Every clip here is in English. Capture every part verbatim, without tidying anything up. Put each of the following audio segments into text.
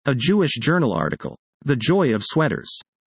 A Jewish journal article. The Joy of Sweaters.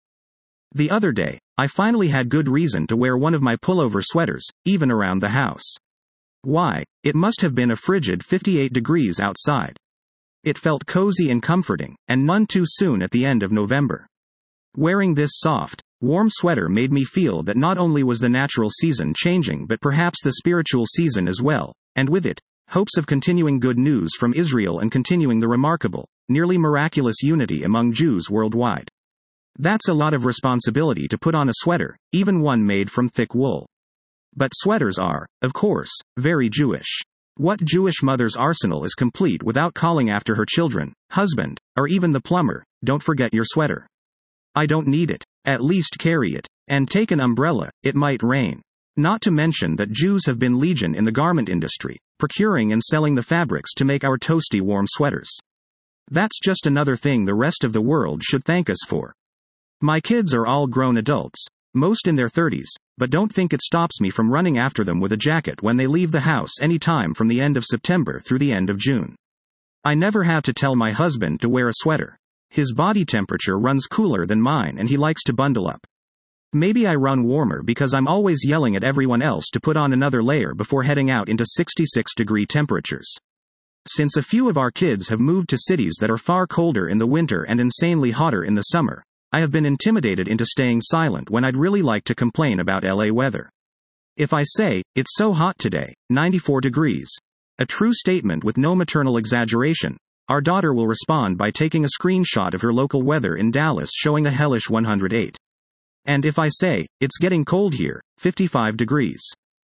The other day, I finally had good reason to wear one of my pullover sweaters, even around the house. Why? It must have been a frigid fifty-eight degrees outside. It felt cozy and comforting, and none too soon at the end of November. Wearing this soft, warm sweater made me feel that not only was the natural season changing but perhaps the spiritual season as well, and with it, hopes of continuing good news from Israel and continuing the remarkable, nearly miraculous unity among Jews worldwide. That's a lot of responsibility to put on a sweater, even one made from thick wool. But sweaters are, of course, very Jewish. What Jewish mother's arsenal is complete without calling after her children, husband, or even the plumber? Don't forget your sweater. I don't need it. At least carry it. And take an umbrella, it might rain. Not to mention that Jews have been legion in the garment industry, procuring and selling the fabrics to make our toasty warm sweaters. That's just another thing the rest of the world should thank us for. My kids are all grown adults, most in their thirties, but don't think it stops me from running after them with a jacket when they leave the house any time from the end of September through the end of June. I never have to tell my husband to wear a sweater. His body temperature runs cooler than mine and he likes to bundle up. Maybe I run warmer because I'm always yelling at everyone else to put on another layer before heading out into sixty-six degree temperatures. Since a few of our kids have moved to cities that are far colder in the winter and insanely hotter in the summer, I have been intimidated into staying silent when I'd really like to complain about L A weather. If I say, "It's so hot today, ninety-four degrees," a true statement with no maternal exaggeration, our daughter will respond by taking a screenshot of her local weather in Dallas showing a hellish one hundred eight. And if I say, "It's getting cold here, fifty-five degrees,"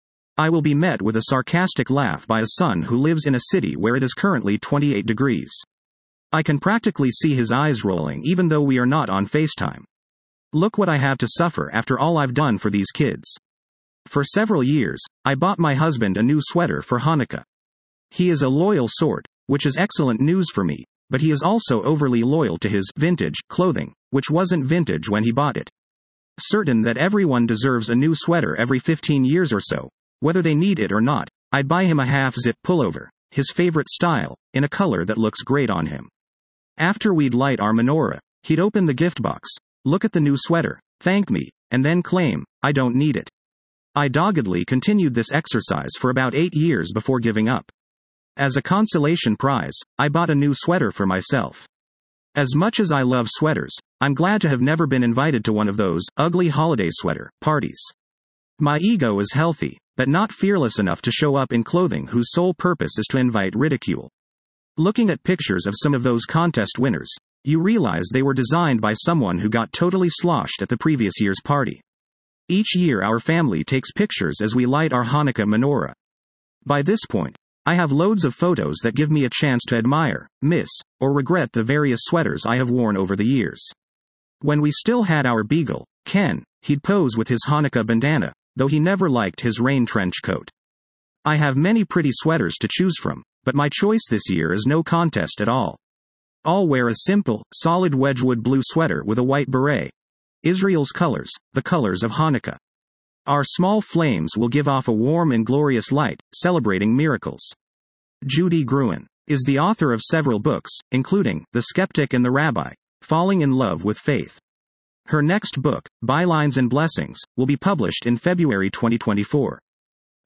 I will be met with a sarcastic laugh by a son who lives in a city where it is currently twenty-eight degrees. I can practically see his eyes rolling even though we are not on FaceTime. Look what I have to suffer after all I've done for these kids. For several years, I bought my husband a new sweater for Hanukkah. He is a loyal sort, which is excellent news for me, but he is also overly loyal to his vintage clothing, which wasn't vintage when he bought it. Certain that everyone deserves a new sweater every fifteen years or so, whether they need it or not, I'd buy him a half-zip pullover, his favorite style, in a color that looks great on him. After we'd light our menorah, he'd open the gift box, look at the new sweater, thank me, and then claim, "I don't need it." I doggedly continued this exercise for about eight years before giving up. As a consolation prize, I bought a new sweater for myself. As much as I love sweaters, I'm glad to have never been invited to one of those ugly holiday sweater parties. My ego is healthy, but not fearless enough to show up in clothing whose sole purpose is to invite ridicule. Looking at pictures of some of those contest winners, you realize they were designed by someone who got totally sloshed at the previous year's party. Each year our family takes pictures as we light our Hanukkah menorah. By this point, I have loads of photos that give me a chance to admire, miss, or regret the various sweaters I have worn over the years. When we still had our beagle, Ken, he'd pose with his Hanukkah bandana, though he never liked his rain trench coat. I have many pretty sweaters to choose from, but my choice this year is no contest at all. I'll wear a simple, solid Wedgwood blue sweater with a white beret. Israel's colors, the colors of Hanukkah. Our small flames will give off a warm and glorious light, celebrating miracles. Judy Gruen is the author of several books, including The Skeptic and the Rabbi, Falling in Love with Faith. Her next book, Bylines and Blessings, will be published in February twenty twenty-four.